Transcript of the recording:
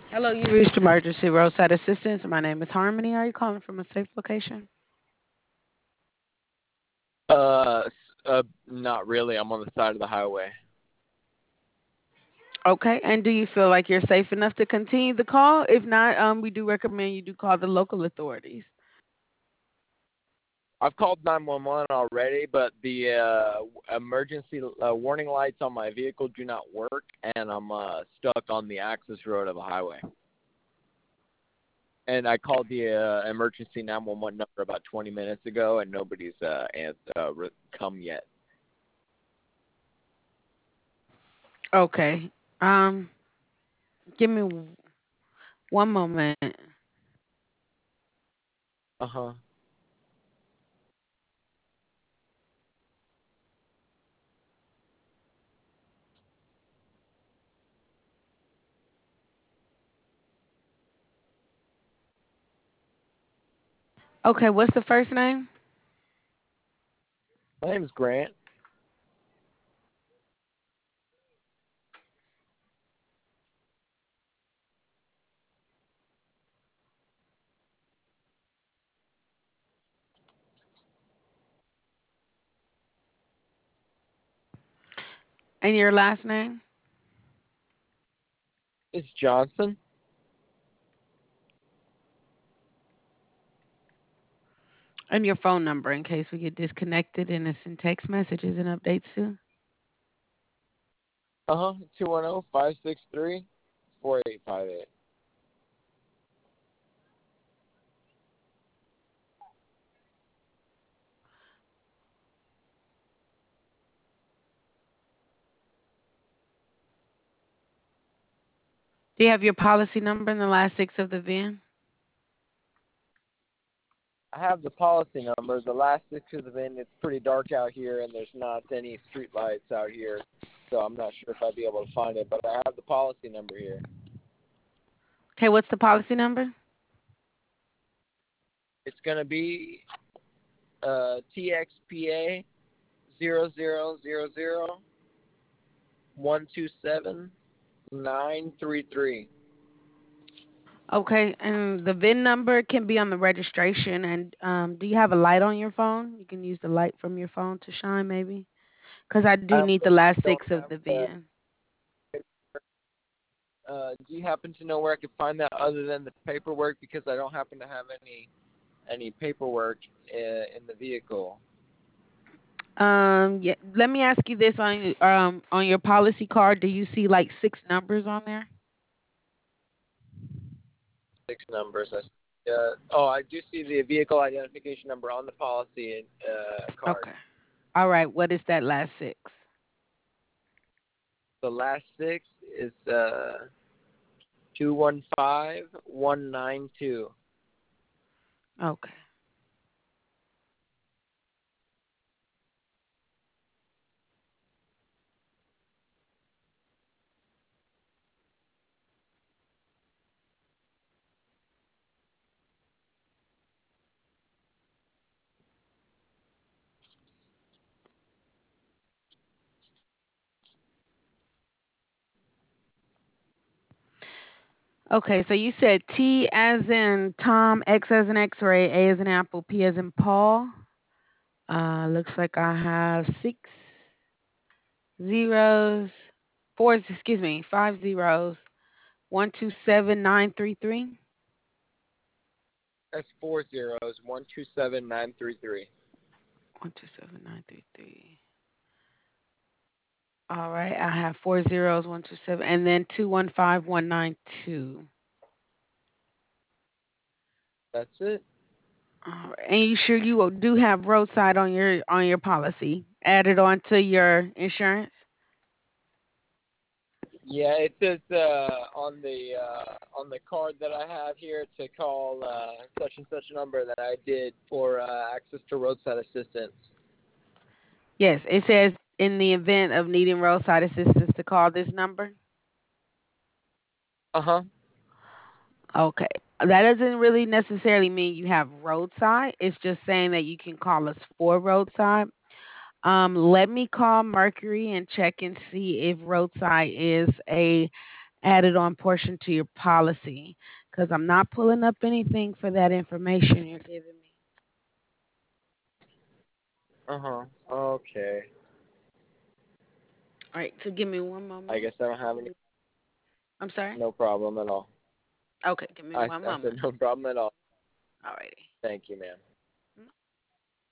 Hello, you reached emergency roadside assistance. My name is Harmony. Are you calling from a safe location? Not really. I'm on the side of the highway. Okay, and do you feel like you're safe enough to continue the call? If not, we do recommend you do call the local authorities. I've called 911 already, but the emergency warning lights on my vehicle do not work, and I'm stuck on the access road of a highway. And I called the emergency 911 number about 20 minutes ago, and nobody's come yet. Okay, um, give me one moment. Uh huh. Okay, what's the first name My name's Grant. and your last name It's Johnson. and your phone number in case we get disconnected and it's in text messages and updates too. 210-563-4858. Do you have your policy number and the last six of the VIN? I have the policy number. The last six of the VIN. It's pretty dark out here, and there's not any street lights out here, so I'm not sure if I'd be able to find it. But I have the policy number here. Okay, what's the policy number? It's gonna be TXPA 0000127933. Okay, and the VIN number can be on the registration. And do you have a light on your phone? You can use the light from your phone to shine, maybe. Because I do I need the unfortunately last don't six of have the the. VIN. Do you happen to know where I could find that other than the paperwork? Because I don't happen to have any paperwork in the vehicle. Yeah. Let me ask you this on your policy card. Do you see like six numbers on there? Six numbers. I do see the vehicle identification number on the policy card. Okay. All right. What is that last six? The last six is 215192. Okay. Okay. So you said T as in Tom, X as in X-ray, A as in Apple, P as in Paul. Looks like I have six zeros, excuse me, five zeros, 127933. That's four zeros. 127933. 127933. All right, I have four zeros, 127, and then 215192. That's it. All right, and you sure you do have roadside on your policy added on to your insurance? Yeah, it says on the card that I have here to call such and such number that I did for access to roadside assistance. Yes, it says in the event of needing roadside assistance to call this number. Uh huh. Okay. That doesn't really necessarily mean you have roadside. It's just saying that you can call us for roadside. Let me call Mercury and check and see if roadside is added on portion to your policy because I'm not pulling up anything for that information you're giving me. Okay. All right, so give me one I moment. guess I don't have Give any. me, I'm sorry. No problem at all. Okay, give me I one I said moment. no problem at all. All righty. Thank you, ma'am.